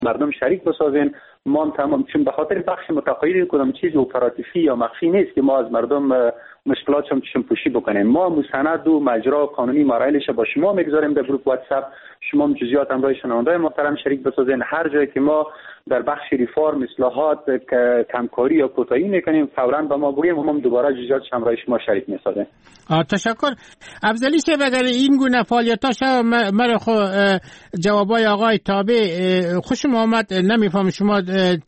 مردم شریک بسازین. ما هم تمام چون به خاطر بخش متقاعد کدام چیز اپراتیفی یا مخفی نیست که ما از مردم مشکلاتشون چشم پوشی بکنیم. ما مستند و مجرا قانونی مراحلش با شما میگذاریم در گروه واتساپ. شما هم جزئیات همراه شنونده‌های محترم شریک بسازین. هر جایی که ما در بخش ریفارم اصلاحات کمکاری یا کوتاهی میکنیم فوراً به ما بگیم، ما دوباره جزئیات همراه شما شریک میسازیم. تشکر. افضلی صاحب اگر این گونه فعالیت‌ها مرا جوابای آقای تابع خوشم آمد، نمیفهم شما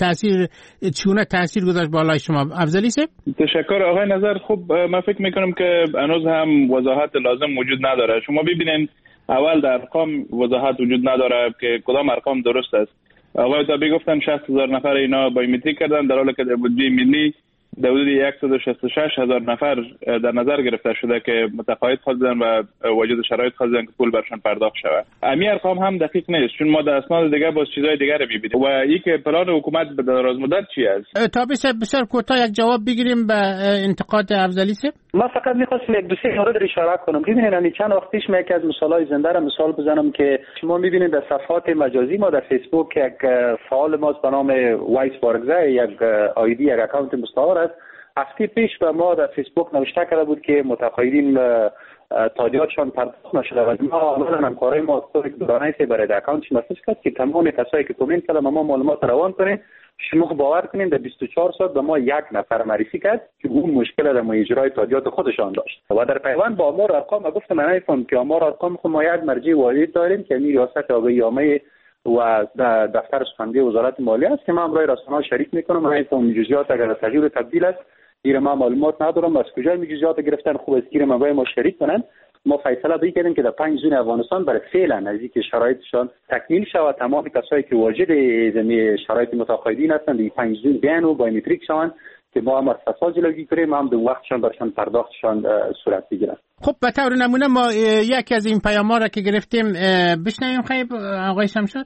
چونه تاثیر گذاشت بالای شما. افضلی صاحب تشکر آقای نظر. خب من فکر میکنم که هنوز هم وضاحت لازم وجود نداره. شما ببینید اول در ارقام وضاحت وجود نداره که کدام ارقام درست است. آقای تابع گفتن 60,000 نفر اینا بایومتریک کردن، در حالی که در بودجه ملی در حدود 166,000 نفر در نظر گرفته شده که متقاعد خواستن و وجود شرایط خواستن که پول برشان پرداخت شود. امی ارقام هم دقیق نیست، چون ما در اسناد دیگه باز چیزای دیگه رو می‌بینیم. و اینکه پلان حکومت به دراز مدت چی است؟ تابع صاحب بسیار کوتاه یک جواب بگیریم به انتقاد افضلی صاحب. ما فقط می‌خواستم یک دو سه مورد رو اشاره کنم. ببینید من چند وقت پیش یکی از مثالای زنده را مثال بزنم که شما می‌بینید در صفحات مجازی ما در فیسبوک یک فعال ما به نام وایس بارگزای یک آیدی یک اکانت مستعار است. هفته پیش به ما در فیسبوک نوشته کرده بود که متقاعدین تادیاتشان پرداخت نشده و ما عملا همکارای ما دورانه برای اکانتش مسیج کرد که تمام کسایی که کامنت کردن ما معلومات روان کنیم. شما باور کنین در 24 ساعت به ما یک نفر معرفی کرد که اون مشکل در اجرای تادیات خودشان داشت و در پیوند با آمار ارقام گفتم من نمی‌فهمم که آمار ارقام خود ما یک مرجع واحد داریم که ریاست آقای یامه و دفتر سخنگوی وزارت مالیه است که من برای رسانه‌ها شریک میکنم. من این جزئیات اگر تغییر تبدیل است گیر ما معلومات ندارم از کجا می جزئیات گرفتن. خوب است گیر ما ما شریک کنن. ما فیصله بگیریم که در 5 زون افغانستان برای فعلا نزدیک شرایطشان تکمیل شود. تمام کسایی که واجد زمین شرایط متقاعدین هستند در 5 زون بیان و بایومتریک شوند که ما هم فساد جلوگیری کنیم، هم در وقتشان برشان پرداختشان صورت بگیرد. خب به طور نمونه ما یکی از این پیام‌ها را که گرفتیم بشنویم. خیلی آقای شمشاد.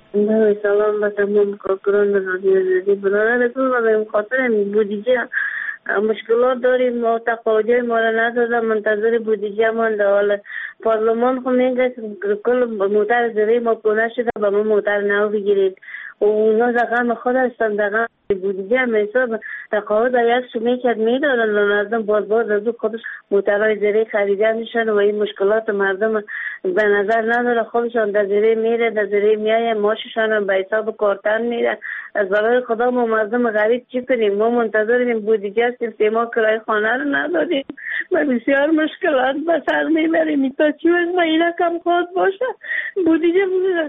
سلام به تمام کارکنان رادیو برادرتون. و به خاطر بودجه مشکلات داریم، ما تقاضای ما را ندادن، منتظر بودجه مانده. حالا پارلمان خو میگه کل موتر زیر ما پونه شده و ما موتر نو بگیرید و اونا رقم خود هستن رقم بودجه هم حساب تقاضا در یک سومی کرد میدادن و مردم باز از او خودش موترهای زیر خریده میشن و این مشکلات مردم به نظر نداره. خودشان در زیر میره در زیر میایه ماششان به حساب کارتن میره. از برای خدا ما مردم غریب چی کنیم؟ ما منتظریم بودجه هستیم، ما کرای خانه رو ندادیم و بسیار مشکلات به سر میبریم. تا چی وقت ما اینا کم خود باشه بودجه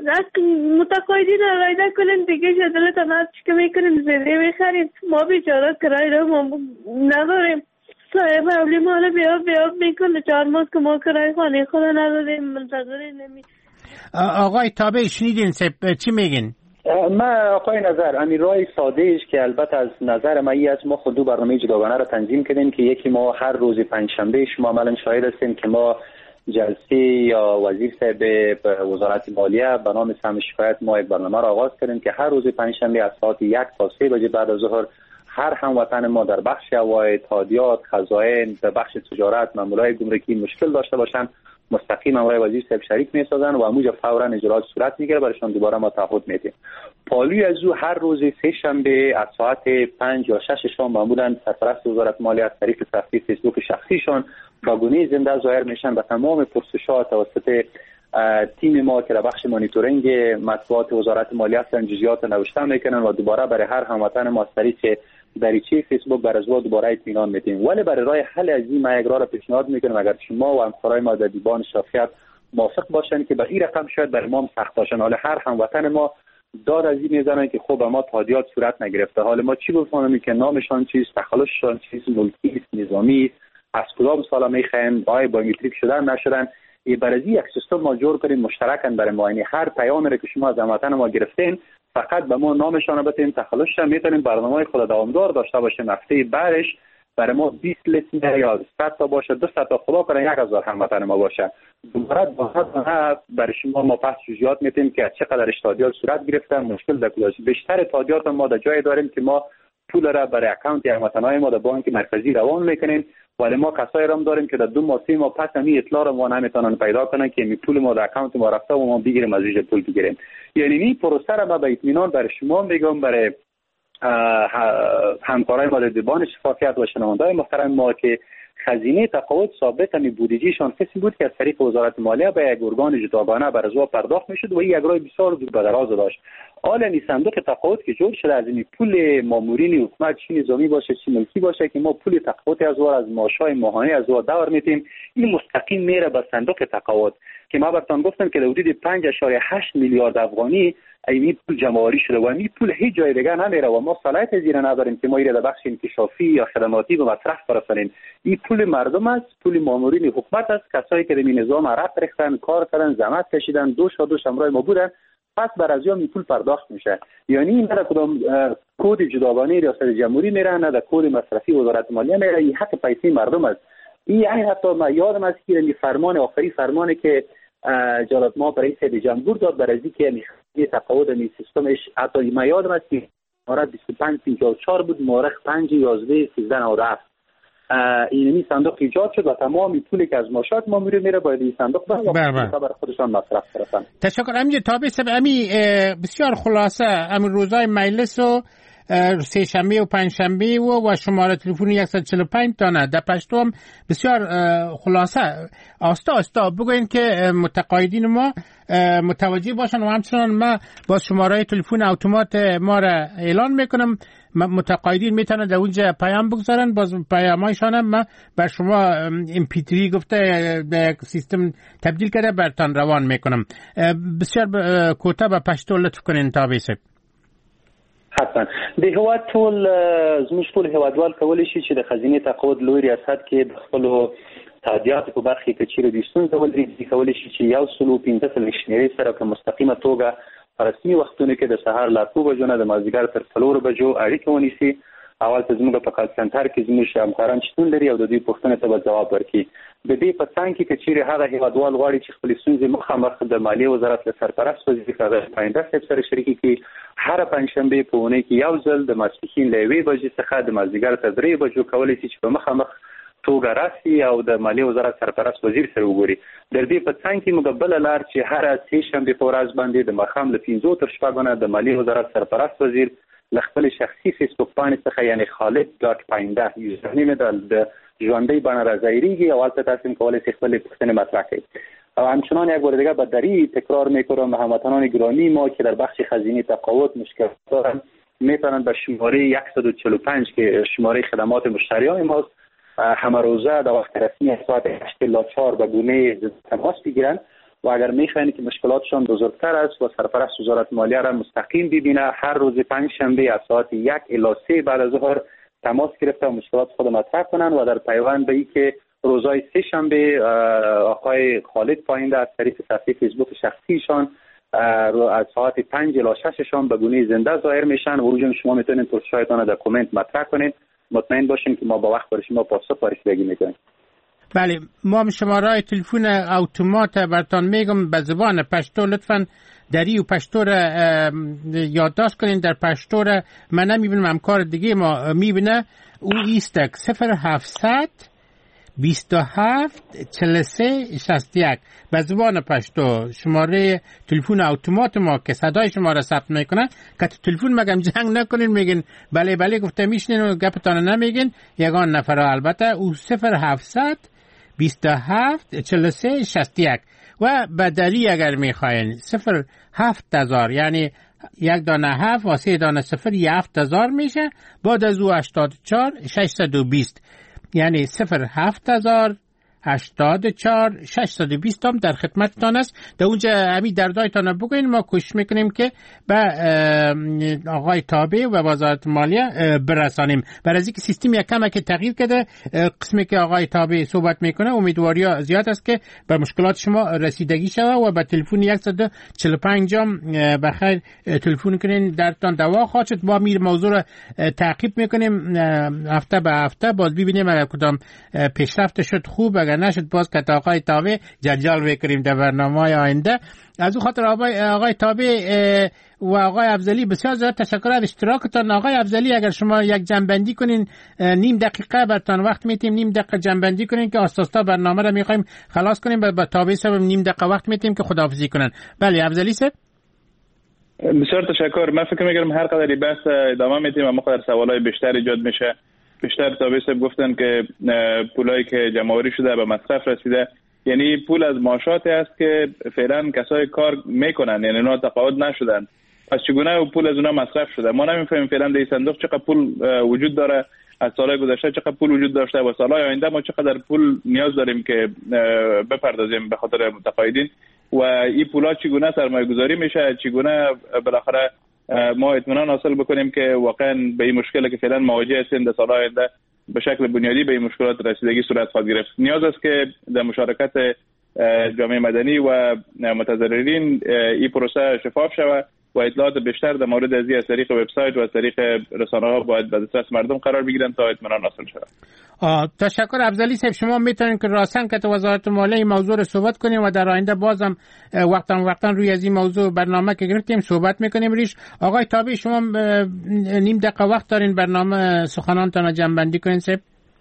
متقاعدین را رایده کنیم دیگه شدلتان هست چی که میکنیم زنده میخریم. ما بیچاره کرای رو ما نداریم. صاحب اولی ما رو بیاب میکنه 4 ماه که ما کرای خانه خدا ندادیم منتظر نمی. آقای تابع شنیدین چی میگین؟ من آقای نظر همین رای ساده است که البته از نظر من ای از ما خود دو برنامه جداگانه را تنظیم کردیم که یکی ما هر روز پنجشنبه شما عملا شاهد هستیم که ما جلسه یا وزیر صاحب وزارت مالیه به نام سهم شکایت ما یک برنامه را آغاز کردیم که هر روز پنجشنبه از ساعت 1 تا 3 بجه بعد از ظهر هر هموطن ما در بخش هوای تادیات خزائن در بخش تجارت مامورای گمرکی مشکل داشته باشند مستقیم امرای وزیر صاحب شریک میسازن و اموجا فورا اجرات صورت میگیره برایشان دوباره ما تعهد میدیم. پالوی از او هر روز سه شنبه از ساعت 5 یا 6 شام معمولا سرپرست وزارت مالیه از طریق صفحه فیسبوک شخصیشان با گونه زنده ظاهر میشن و تمام پرسش‌ها توسط تیم ما که در بخش مانیتورینگ مطبوعات وزارت مالیه هستن جزئیات نوشته میکنن و دوباره برای هر هموطن ما از طریق دریچه فیسبوک بر از دوباره اطمینان میدیم. ولی برای راه حل از این ما یک راه را پیشنهاد میکنم اگر شما و همکارای ما در دیوان شافعیت موافق باشن که به این رقم شاید برای ما سخت باشن. حالا هر هموطن ما داد از این میزنن که خب ما تادیات صورت نگرفته، حالا ما چی بفهمیم که نامشان چیست، تخلصشان چیست، ملکی است، نظامی از کدام سال میخواین آیا بایومتریک شدن نشدن. این برای یک سیستم ما جور کنیم مشترکاً برای ما، یعنی هر پیامی رو که شما از هموطن ما گرفتین فقط به ما نامشان بدین، تخلصش هم میتونیم برنامه خود دوامدار داشته باشیم. هفته بعدش برای ما 20 لیست یا 100 تا باشه 200 تا خدا کنه 1000 هموطن ما باشه. دوباره برای شما ما پس جزئیات میتیم که چقدر تادیات صورت گرفتن، مشکل در کجاست. بیشتر تادیات ما در جای داریم که ما پول را برای اکانت هموطنای ما در بانک مرکزی روان میکنیم ولی ما کسایی را داریم که در 2 ماه 3 ماه پس همین اطلاع را ما نمیتونن پیدا کنن که می پول ما در اکانت ما رفته و ما بگیریم از اینجا پول بگیریم. یعنی این پروسه را ما به اطمینان برای شما میگم، برای همکارای ما در دیوان شفافیت و شنونده‌های محترم ما، که خزینه تقاعد ثابت می بودجهشان کسی بود که از طریق وزارت مالیه به یک ارگان جداگانه بر ازوا پرداخت میشد و یک راه بسیار دور به دراز داشت. حالا این صندوق تقاعد که جور شده از این پول مامورین حکومت، چه نظامی باشه چه ملکی باشه، که ما پول تقاعد از معاشهای ماهانه از دور میتیم، این مستقیم میره به صندوق تقاعد که ما براتون گفتم که در حدود 5.8 میلیارد افغانی این پول جمع‌آوری شده و این پول هیچ جای دیگه نمیره و ما صلاحیت زیر نداریم که ما ایره در بخش انکشافی یا خدماتی به مصرف برسانیم. این پول مردم است، پول مامورین حکومت است، کسایی که در این نظام عرق ریختن، کار کردن، زحمت کشیدن، دوش همراه ما بودن، پس بر از این پول پرداخت میشه. یعنی این در کدام کد جداگانه ریاست جمهوری میره، نه در کد مصرفی وزارت مالیه میره، این حق پیسه مردم است. این یعنی حتی ما یادم است که این فرمان آخری فرمانی که جلال ما رئیس جمهور داد برای اینکه میخواد تقاعد این سیستمش، حتی ما یادم است که مورد 2554 بود، مورخ 5/11/1397 اینمی صندوق ایجاد شد و تمام پولی که از معاشات ماموری میره باید این صندوق برای خودشان مصرف کنن. تشکر. امیر تابع صاحب، بسیار خلاصه امیر روزای مجلس و سه شنبه و پنج شنبه و شماره تلفن 145 تانه در پشتو هم بسیار خلاصه آستا بگوین که متقاعدین ما متوجه باشن و همچنان ما با شماره تلفن اتومات ما را اعلان میکنم. متقاعدین میتونن در اونجا پیام بگذارن، باز پیامایشان هم ما بر شما MP3 گفته به سیستم تبدیل کرده برتان روان میکنم. بسیار کوتاه به پشتو لطف کنین تابع صاحب. حتما د هیواد ټول زموږ ټول هیوادوال کولی شي چې د خزینې تقاعد لوی ریاست کې د خپلو تادیاتو په برخه کې چیرې د ستونزې ولري، کولی شي چې 115 شمیرې سره په مستقیمه توګه په رسمي وختونو کې د سهار له 8 بجو نه د مازدیګر تر 4 بجو اړیکه ونیسي. اول ته زموږ په کال سنټر کې زموږ همکاران شتون لري او د دې پوښتنې ته به ځواب ورکړي. د دې په څنګ کې چې چیرې هغه هیوادوال غواړي چې خپل ستونزې مخامخ د مالیې وزارت له سرپرست وزیر کاغذ پاینده صاحب سره شریکي کړي، هر پنځشنبه په اونۍ کې یو ځل د ماسپښین له 1 بجې څخه د مازدیګر تر 3 بجو کولی شي چې په مخامخ توګه راسي او د مالیې وزارت سرپرست وزیر سره وګوري. د دې په څنګ کې موږ بل لار چې هر سه شنبه په ورځ باندې د مخام له 15 تر 6 د مالیې وزارت سرپرست وزیر له خپل شخصي فیسبوک باندې څخه یعنی خالد.پاینده یوزرنیم د ژوندۍ بڼه راځایریږي او البته تاسو کولای شئ خپل پوښتنې مطرح کړئ. و همچنان یک بار دیگه با دری تکرار میکنم هموطنان گرامی ما که در بخش خزینه تقاعد مشکل دارند میتونند به شماره 145 که شماره خدمات مشتریان ماست همه روزه در وقت رسمی از ساعت 8 تا 4 به گونه تماس بگیرند و اگر میخواین که مشکلاتشان بزرگتر است و سرپرست وزارت مالیه را مستقیم ببینه، هر روز پنج شنبه از ساعت 1 الی 3 بعد از ظهر تماس گرفته و مشکلات خود مطرح کنند و در پیوند به این که روزهای سه شنبه آقای خالد پاینده از طریق صفحه فیسبوک شخصیشان از ساعت 5 الی 6 شام به گونه زنده ظاهر میشن و اونجا شما میتونید پرسش‌هایتان را در کامنت مطرح کنید. مطمئن باشین که ما با وقت برای شما پاسخ رسیدگی میکنیم. بله، ما هم شماره تلفن اتومات براتون میگم به زبان پشتو، لطفاً دری و پشتو را یادداشت کنین. در پشتو را من نمیبینم، همکار دیگه ما میبینه، او ایستک 0700 27 43 61 به زبان پشتو شماره تلفن اتومات ما که صدای شما را ثبت میکنه. که تلفن مگم جنگ نکنین، میگین بله بله گفته میشنین و گپتان نمیگین، یگان نفر البته او 0700 27 43 61 و بدلی اگر میخواین 07000 یعنی یک دانه 7 و 3 دانه 0 7000 میشه، بعد از او 84 620 یعنی 07000 84 620 هم در خدمتتان است. در اونجا همین دردایتان بگوین، ما کوشش میکنیم که به آقای تابع و وزارت مالیه برسانیم. برای اینکه سیستم یک کم که تغییر کرده، قسمی که آقای تابع صحبت میکنه امیدواری زیاد است که به مشکلات شما رسیدگی شود و به تلفن 145 هم بخیر تلفن کنین، درتان دوا خواهد شد. با میر موضوع را تعقیب میکنیم هفته به هفته، باز ببینیم اگر کدام پیشرفت شد خوب، اگر اگر نشد باز که آقای تابع جنجال بکنیم در برنامه‌های آینده. از او خاطر آقای تابع و آقای افضلی بسیار زیاد تشکر از اشتراکتان. آقای افضلی اگر شما یک جنبندی کنین، نیم دقیقه برتان وقت میتیم، نیم دقیقه جنبندی کنین که آستاستا برنامه را میخوایم خلاص کنیم، با تابع صاحب نیم دقیقه وقت میتیم که خداحافظی کنن. بله افضلی صاحب. بسیار تشکر. من فکر می‌کنم هر قدری بحث ادامه میتیم اما خود سوالای بیشتر ایجاد میشه. بیشتر تابع صاحب گفتن که پولایی که جمع‌آوری شده به مصرف رسیده، یعنی پول از معاشات است که فعلا کسای کار میکنن، یعنی اونا تقاعد نشدن، پس چگونه پول از اونا مصرف شده؟ ما نمیفهمیم فعلا در این صندوق چقدر پول وجود داره، از سالهای گذشته چقدر پول وجود داشته و سالهای آینده ما چقدر پول نیاز داریم که بپردازیم به خاطر متقاعدین و این پولا چگونه سرمایه گذاری میشه، چگونه بالاخره ما اطمینان حاصل بکنیم که واقعا به این مشکلی که فعلا مواجه هستیم در سالهای آینده به شکل بنیادی به این مشکلات رسیدگی صورت خواهد گرفت. نیاز است که در مشارکت جامعه مدنی و متضررین این پروسه شفاف شود و اطلاعات بیشتر در مورد از از طریق وبسایت و از طریق رسانه‌ها باید به دسترس مردم قرار بگیرن تا اطمینان حاصل شود. تشکر افضلی صاحب. شما میتونید که راستن که وزارت مالیه این موضوع رو صحبت کنیم و در آینده بازم وقتا روی از این موضوع برنامه که گرفتیم صحبت میکنیم ریش. آقای تابع شما نیم دقیقه وقت دارین برنامه سخنانتان رو جمع‌بندی کنین صاحب.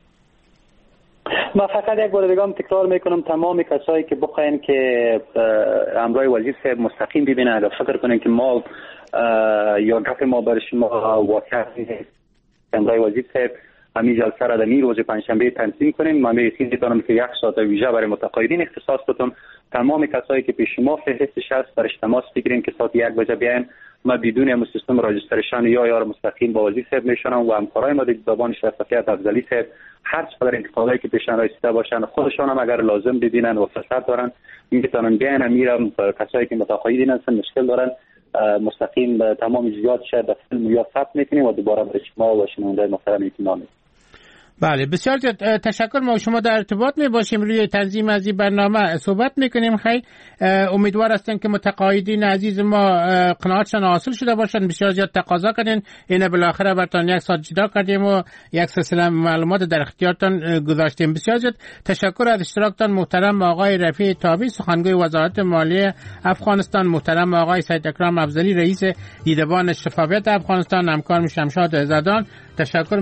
من فقط یک بار دیگه تکرار میکنم تمام کسایی که بخواین که امرای وزیر صاحب مستقیم ببینن اگر فکر کنن که ما یا گپ ما برای شما واقعا امرای وزیر صاحب همین جلسه را در روز پنجشنبه تنظیم کنیم. من میتونم که یک ساعت ویژه برای متقاعدین اختصاص بدم. تمام کسایی که پیش ما فهرستش هست برش تماس بگیرین که ساعت 1 بجه بیاین. ما بدون هم سیستم راجسترشن یا مستقیم با وزیر صاحب میشونم و همکارای ما در زبان شفافیت افضلی صاحب هر چقدر انتقادایی که پیشن رسیده باشن خودشان هم اگر لازم ببینن و فرصت دارن میتونن بیان. میرم کسایی که متقاعدین هستن مشکل دارن مستقیم تمام جزئیات شاید در فیلم یا ثبت میکنیم و دوباره برای شما و شنونده محترم اطلاع میدیم. بله بسیار تشکر. ما شما در ارتباط می باشیم روی تنظیم از این برنامه صحبت میکنیم. خیلی امیدوار هستیم که متقاعدین عزیز ما قناعتشان حاصل شده باشند. بسیار زیاد تقاضا کردین، این بالاخره براتون یک ساعت جدا کردیم و یک سلسله معلومات در اختیارتان گذاشتیم. بسیار زیاد تشکر از اشتراکتان محترم آقای رفیع تابع سخنگوی وزارت مالیه افغانستان، محترم آقای سید اکرم افضلی رئیس دیدبان شفافیت افغانستان، همکارم شمشاد زدان. تشکر.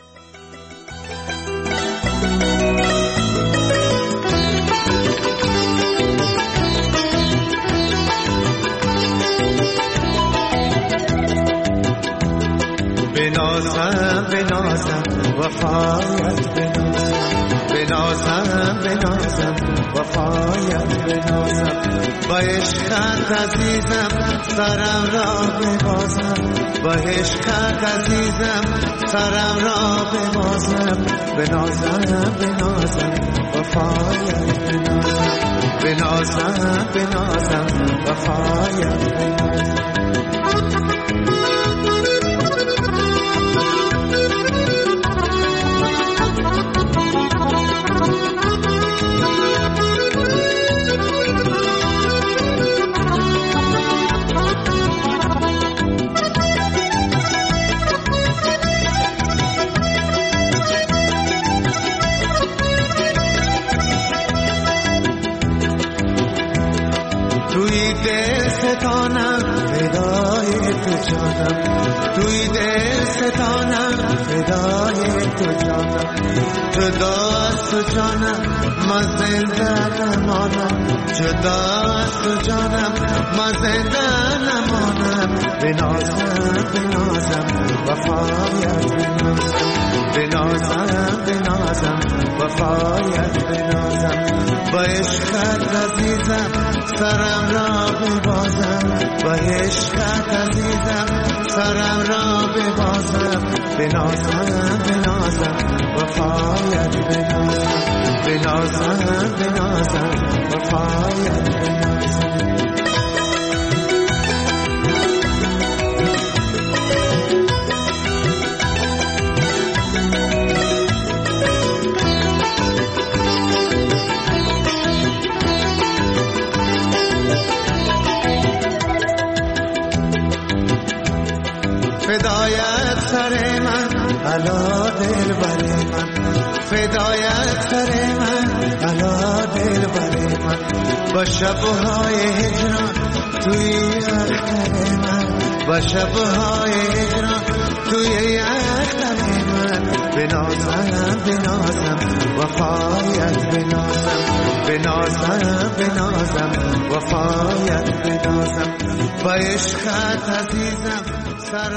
بنازم وفایت بنازم وفایت بنازم با عشقت عزیزم سرم را ببازم با عشقت عزیزم سرم را ببازم بنازم وفایت بنازم وفایت بنازم. توی دل ستانم فدای تو جانم جدا از تو جانم ما زنده نمانم جدا از تو جانم ما زنده نمانم بنازم وفایت بنازم وفایت بنازم با عشقت عزیزم سرم را ببازم با عشقت عزیزم سرم را ببازم بنازم وفایت بنازم وفایت بنازم. فدایت سر من علا دل بر من فدایت بر من بلا دل بر من با شبهای هجران توی اختر من با شبهای هجران توی اختر من بنازم بنازم وفایت بنازم بنازم بنازم وفایت بنازم با عشقت عزیزم سر